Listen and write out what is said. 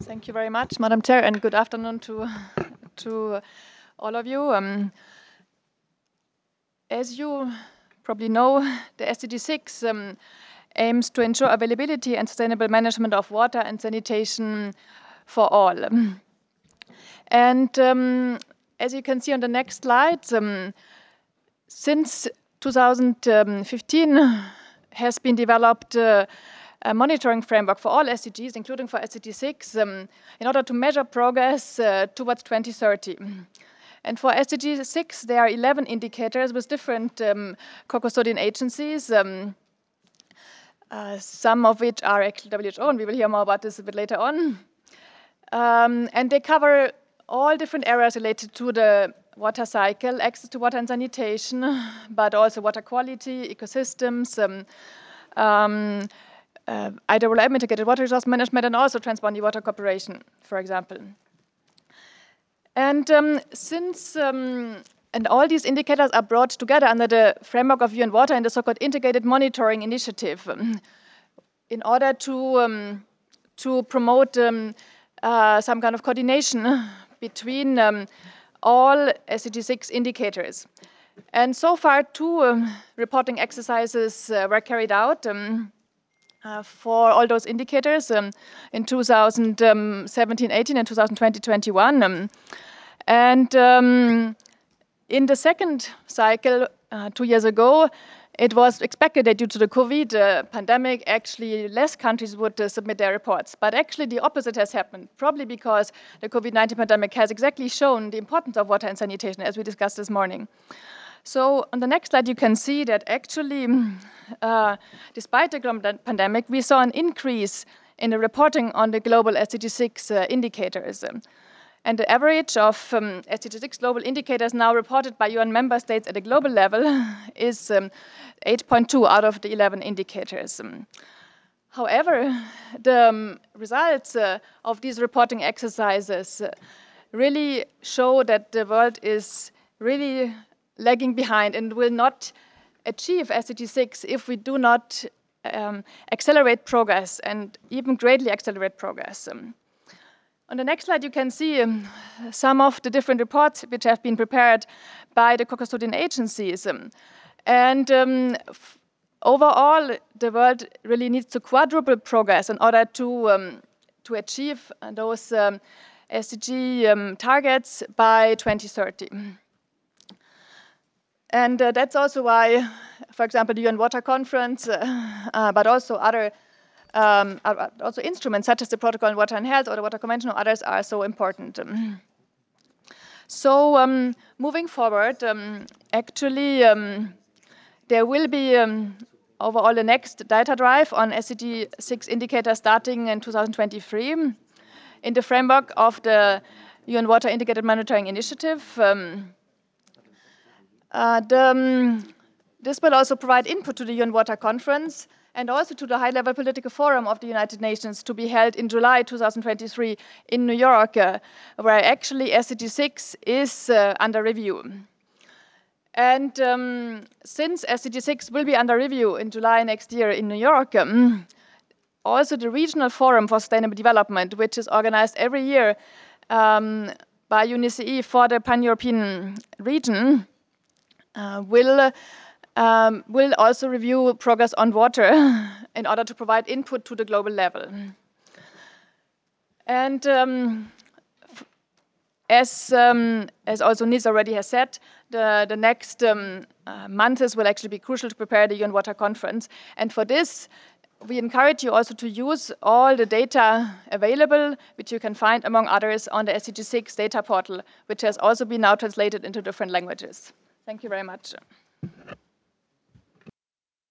Thank you very much, Madam Chair, and good afternoon to all of you. As you probably know, the SDG 6 aims to ensure availability and sustainable management of water and sanitation for all. And as you can see on the next slide, since 2015 has been developed a monitoring framework for all SDGs, including for SDG 6, in order to measure progress towards 2030. And for SDG 6, there are 11 indicators with different co-custodian agencies, some of which are actually WHO, and we will hear more about this a bit later on. And they cover all different areas related to the water cycle, access to water and sanitation, but also water quality, ecosystems, IWM, integrated water resource management, and also transboundary water cooperation, for example. And and all these indicators are brought together under the framework of UN Water and the so-called Integrated Monitoring Initiative in order to promote some kind of coordination between all SDG 6 indicators. And so far, two reporting exercises were carried out for all those indicators in 2017-18 and 2020-21. And in the second cycle, 2 years ago, it was expected that due to the COVID pandemic, actually less countries would submit their reports. But actually the opposite has happened, probably because the COVID-19 pandemic has exactly shown the importance of water and sanitation, as we discussed this morning. So on the next slide, you can see that actually, despite the global pandemic, we saw an increase in the reporting on the global SDG 6 indicators. And the average of SDG 6 global indicators now reported by UN member states at a global level is 8.2 out of the 11 indicators. However, the results of these reporting exercises really show that the world is really lagging behind and will not achieve SDG 6 if we do not accelerate progress and even greatly accelerate progress. On the next slide, you can see some of the different reports which have been prepared by the co-custodian agencies. And overall, the world really needs to quadruple progress in order to achieve those SDG targets by 2030. And that's also why, for example, the UN Water Conference, but also other also instruments such as the Protocol on Water and Health or the Water Convention or others are so important. So moving forward, actually, there will be overall the next data drive on SDG 6 indicators starting in 2023 in the framework of the UN Water Integrated Monitoring Initiative. This will also provide input to the UN Water Conference and also to the high-level political forum of the United Nations to be held in July 2023 in New York, where actually SDG 6 is under review. And since SDG 6 will be under review in July next year in New York, also the Regional Forum for Sustainable Development, which is organized every year by UNECE for the Pan-European region, will also review progress on water in order to provide input to the global level. And as also Nils already has said, the next months will actually be crucial to prepare the UN Water Conference. And for this, we encourage you also to use all the data available, which you can find, among others, on the SDG 6 data portal, which has also been now translated into different languages. Thank you very much.